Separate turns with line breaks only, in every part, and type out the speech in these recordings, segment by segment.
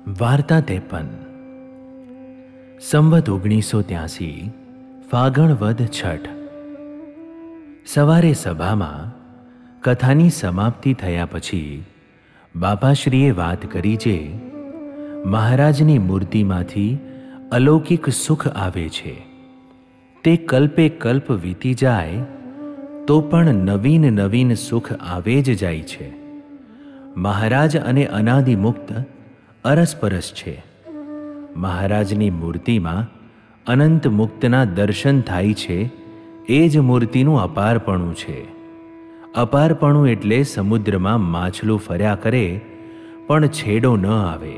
વાર્તા 53 સંવત 1983 ફાગણ વદ છઠ। સવારે સભામાં કથાની સમાપ્તિ થયા પછી બાપાશ્રીએ વાત કરી જે મહારાજની મૂર્તિમાંથી અલૌકિક સુખ આવે છે, તે કલ્પે કલ્પ વીતી જાય તો પણ નવીન નવીન સુખ આવે જ જાય છે। મહારાજ અને અનાદિમુક્ત અરસપરસ છે। મહારાજની મૂર્તિમાં અનંત મુક્તના દર્શન થાય છે, એ જ મૂર્તિનું અપારપણું છે। અપારપણું એટલે સમુદ્રમાં માછલું ફર્યા કરે પણ છેડો ન આવે,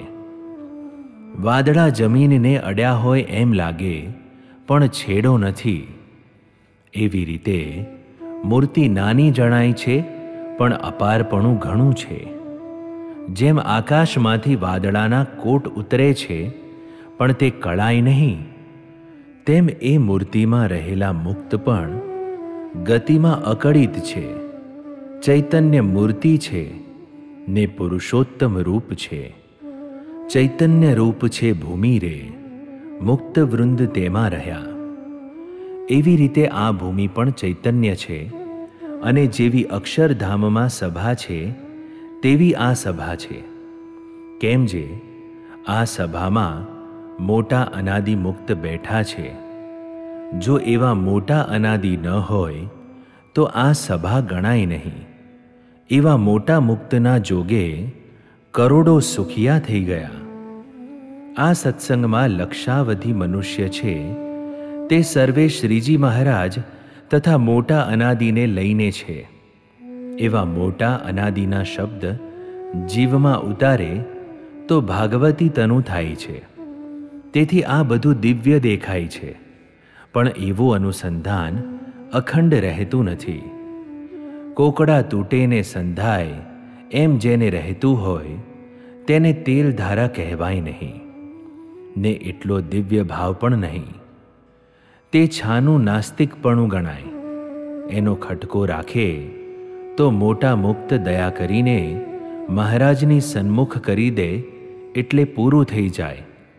વાદળા જમીનને અડ્યા હોય એમ લાગે પણ છેડો નથી, એવી રીતે મૂર્તિ નાની જણાય છે પણ અપારપણું ઘણું છે। જેમ આકાશમાંથી વાદળાના કોટ ઉતરે છે પણ તે કળાય નહીં, તેમ એ મૂર્તિમાં રહેલા મુક્ત પણ ગતિમાં અકળિત છે, ચૈતન્ય મૂર્તિ છે ને પુરુષોત્તમ રૂપ છે। ચૈતન્ય રૂપ છે ભૂમિ રે, મુક્ત વૃંદ તેમાં રહ્યા। એવી રીતે આ ભૂમિ પણ ચૈતન્ય છે, અને જેવી અક્ષરધામમાં સભા છે તેવી આ સભા છે। કેમ જે આ સભામાં મોટા અનાદિ મુક્ત બેઠા છે, જો એવા મોટા અનાદિ ન હોય તો આ સભા ગણાય નહીં। એવા મોટા મુક્તના જોગે કરોડો સુખિયા થઈ ગયા। આ સત્સંગમાં લક્ષાવધિ મનુષ્ય છે, તે સર્વે શ્રીજી મહારાજ તથા મોટા અનાદિને લઈને છે। એવા મોટા અનાદિના શબ્દ જીવમાં ઉતારે તો ભાગવતી તનુ થાય છે। તેથી આ બધું દિવ્ય દેખાય છે, પણ એવું અનુસંધાન અખંડ રહેતું નથી। કોકડા તૂટે ને સંધાય એમ જેને રહેતું હોય તેને તેલ ધારા કહેવાય નહીં, ને એટલો દિવ્ય ભાવ પણ નહીં, તે છાનું નાસ્તિકપણું ગણાય। એનો ખટકો રાખે તો મોટા મુક્ત દયા કરીને મહારાજની સન્મુખ કરી દે એટલે પૂરું થઈ જાય।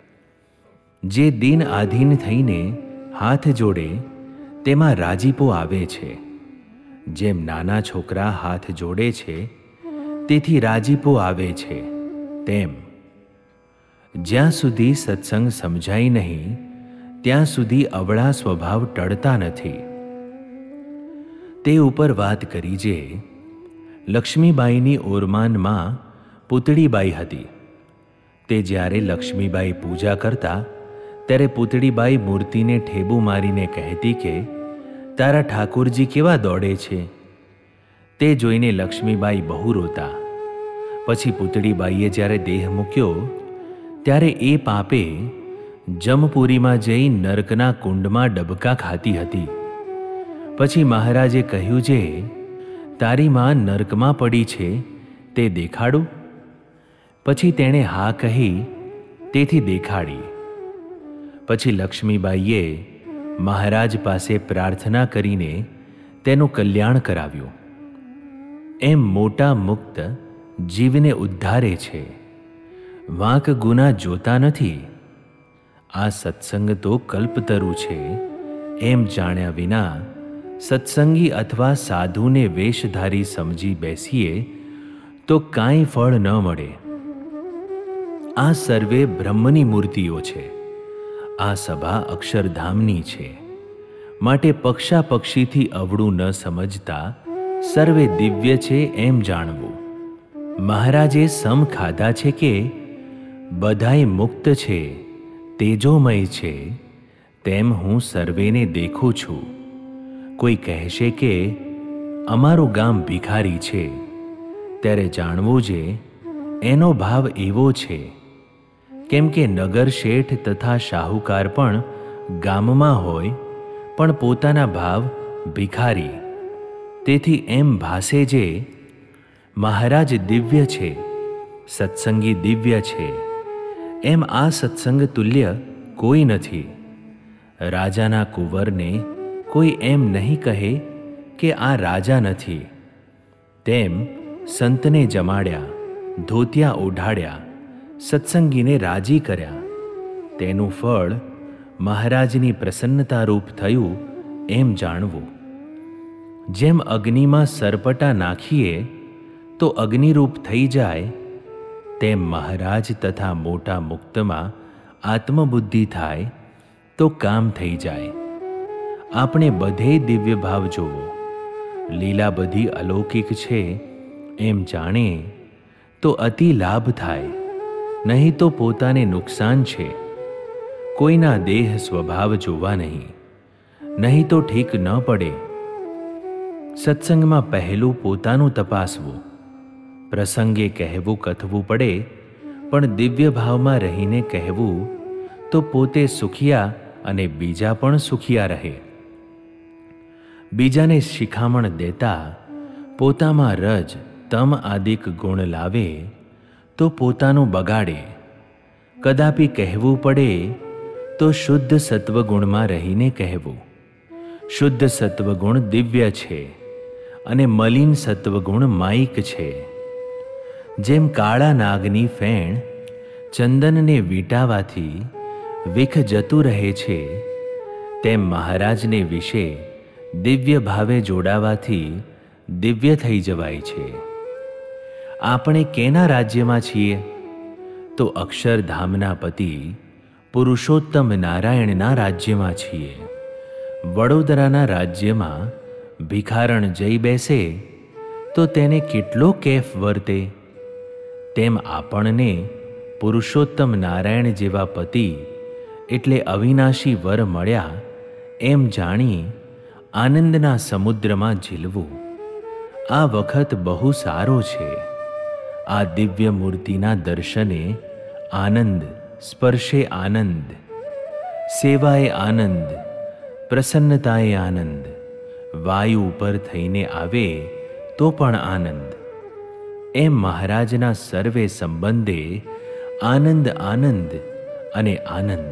જે દિન આધીન થઈને હાથ જોડે તેમાં રાજીપો આવે છે। જેમ નાના છોકરા હાથ જોડે છે તેથી રાજીપો આવે છે, તેમ જ્યાં સુધી સત્સંગ સમજાય નહીં ત્યાં સુધી અવળા સ્વભાવ ટળતા નથી। તે ઉપર વાત કરી જે લક્ષ્મીબાઈની ઓરમાનમાં પૂતળીબાઈ હતી। તે જ્યારે લક્ષ્મીબાઈ પૂજા કરતા ત્યારે પૂતળીબાઈ મૂર્તિને ઠેબુ મારીને કહેતી કે તારા ઠાકોરજી કેવા દોડે છે। તે જોઈને લક્ષ્મીબાઈ બહુ રોતા। પછી પૂતળીબાઈએ જ્યારે દેહ મૂક્યો ત્યારે એ પાપે જમપુરીમાં જઈ નર્કના કુંડમાં ડબકા ખાતી હતી। પછી મહારાજે કહ્યું જે તારી માં નર્કમાં પડી છે તે દેખાડું? પછી તેણે હા કહી તેથી દેખાડી। પછી લક્ષ્મીબાઈએ મહારાજ પાસે પ્રાર્થના કરીને તેનું કલ્યાણ કરાવ્યું। એમ મોટા મુક્ત જીવને ઉદ્ધારે છે, વાંક ગુના જોતા નથી। આ સત્સંગ તો કલ્પતરુ છે એમ જાણ્યા વિના સત્સંગી અથવા સાધુને વેશધારી સમજી બેસીએ તો કાંઈ ફળ ન મળે। આ સર્વે બ્રહ્મની મૂર્તિઓ છે, આ સભા અક્ષરધામની છે, માટે પક્ષાપક્ષીથી અવળું ન સમજતા સર્વે દિવ્ય છે એમ જાણવું। મહારાજે સમ ખાધા છે કે બધાય મુક્ત છે, તેજોમય છે, તેમ હું સર્વેને દેખું છું। કોઈ કહેશે કે અમારું ગામ ભિખારી છે, ત્યારે જાણવું જે એનો ભાવ એવો છે, કેમ કે નગર શેઠ તથા શાહુકાર પણ ગામમાં હોય પણ પોતાના ભાવ ભિખારી। તેથી એમ ભાસે જે મહારાજ દિવ્ય છે, સત્સંગી દિવ્ય છે, એમ આ સત્સંગ તુલ્ય કોઈ નથી। રાજાના કુંવરને કોઈ એમ નહીં કહે કે આ રાજા નથી, તેમ સંતને જમાડ્યા, ધોતિયા ઓઢાડ્યા, સત્સંગીને રાજી કર્યા, તેનું ફળ મહારાજની પ્રસન્નતારૂપ થયું એમ જાણવું. જેમ અગ્નિમાં સરપટા નાખીએ તો અગ્નિરૂપ થઈ જાય, તેમ મહારાજ તથા મોટા મુક્તમાં આત્મબુદ્ધિ થાય તો કામ થઈ જાય. આપણે બધે દિવ્ય ભાવ જોવો, લીલા બધી અલૌકિક છે એમ જાણે તો અતિ લાભ થાય, નહીં તો પોતાને નુકસાન છે. કોઈના દેહ સ્વભાવ જોવા નહીં, નહીં તો ઠીક ન પડે. સત્સંગમાં પહેલું પોતાનું તપાસવું, પ્રસંગે કહેવું કથવું પડે, પણ દિવ્ય ભાવમાં રહીને કહેવું તો પોતે સુખિયા અને બીજા પણ સુખિયા રહે. બીજાને શિખામણ દેતા પોતામાં રજ તમ આદિક ગુણ લાવે તો પોતાનું બગાડે. કદાપી કહેવું પડે તો શુદ્ધ સત્વગુણમાં રહીને કહેવું. શુદ્ધ સત્વગુણ દિવ્ય છે અને મલિન સત્વગુણ માયિક છે. જેમ કાળા નાગની ફેણ ચંદનને વીંટાવાથી વિખ જતું રહે છે, તેમ મહારાજને વિશે દિવ્ય ભાવે જોડાવાથી દિવ્ય થઈ જવાય છે. આપણે કેના રાજ્યમાં છીએ? તો અક્ષરધામના પતિ પુરુષોત્તમ નારાયણના રાજ્યમાં છીએ. વડોદરાના રાજ્યમાં ભિખારણ જઈ બેસે તો તેને કેટલો કેફ વર્તે, તેમ આપણને પુરુષોત્તમ નારાયણ જેવા પતિ એટલે અવિનાશી વર મળ્યા એમ જાણી આનંદના સમુદ્રમાં ઝીલવું. આ વખત બહુ સારો છે. આ દિવ્ય મૂર્તિના દર્શને આનંદ, સ્પર્શે આનંદ, સેવાએ આનંદ, પ્રસન્નતાએ આનંદ, વાયુ ઉપર થઈને આવે તો પણ આનંદ. એમ મહારાજના સર્વે સંબંધે આનંદ આનંદ અને આનંદ.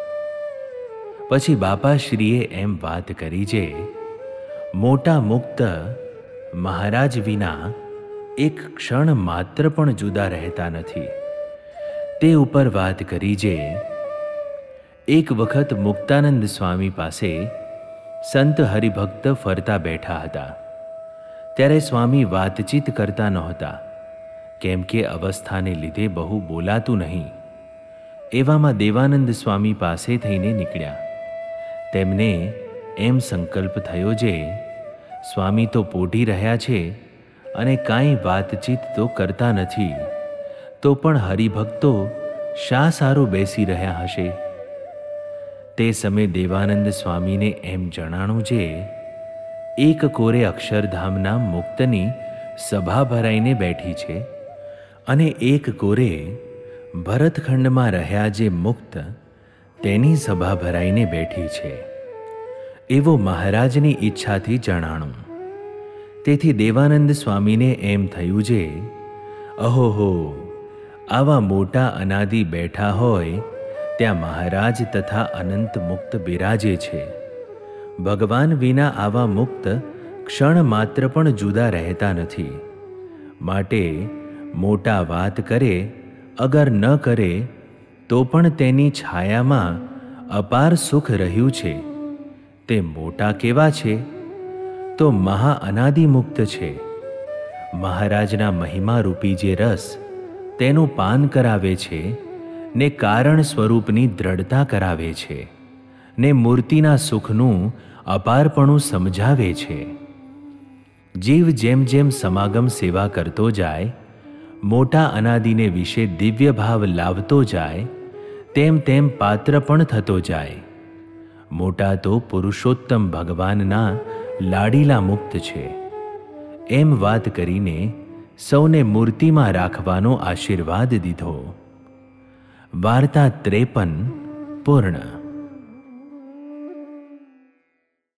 પછી બાપાશ્રીએ એમ વાત કરી છે, મોટા મુક્ત મહારાજ વિના એક ક્ષણ માત્ર પણ જુદા રહેતા નથી. તે ઉપર વાત કરી છે, એક વખત મુક્તાનંદ સ્વામી પાસે સંત હરિભક્ત ફરતા બેઠા હતા. ત્યારે સ્વામી વાતચીત કરતા નહોતા, કેમ કે અવસ્થાને લીધે બહુ બોલાતું નહીં. એવામાં દેવાનંદ સ્વામી પાસે થઈને નીકળ્યા. તેમને એમ સંકલ્પ થયો છે, સ્વામી તો પોઢી રહ્યા છે અને કાંઈ વાતચીત તો કરતા નથી, તો પણ હરિભક્તો શા સારું બેસી રહ્યા હશે. તે સમયે દેવાનંદ સ્વામીને એમ જણાણું છે, એક કોરે અક્ષરધામના મુક્તની સભા ભરાઈને બેઠી છે અને એક કોરે ભરતખંડમાં રહ્યા જે મુક્ત તેની સભા ભરાઈને બેઠી છે. એવો મહારાજની ઈચ્છાથી જણાણું. તેથી દેવાનંદ સ્વામીને એમ થયું છે, અહોહો, આવા મોટા અનાદિ બેઠા હોય ત્યાં મહારાજ તથા અનંત મુક્ત બિરાજે છે. ભગવાન વિના આવા મુક્ત ક્ષણ માત્ર પણ જુદા રહેતા નથી. માટે મોટા વાત કરે અગર ન કરે તો પણ તેની છાયામાં અપાર સુખ રહ્યું છે. તે મોટા કેવા છે? તો મહા અનાદિ મુક્ત છે. મહારાજના મહિમા રૂપી જે રસ તેનું પાન કરાવે છે ને કારણ સ્વરૂપની દ્રઢતા કરાવે છે ને મૂર્તિના સુખનું અપારપણું સમજાવે છે. જીવ જેમ જેમ સમાગમ સેવા કરતો જાય, મોટા અનાદિને વિશે દિવ્ય ભાવ લાવતો જાય, તેમ તેમ પાત્ર પણ થતો જાય. મોટા તો પુરુષોત્તમ ભગવાનના લાડીલા મુક્ત છે. એમ વાત કરીને સૌને મૂર્તિમાં રાખવાનો આશીર્વાદ દીધો. વાર્તા 53 પૂર્ણ.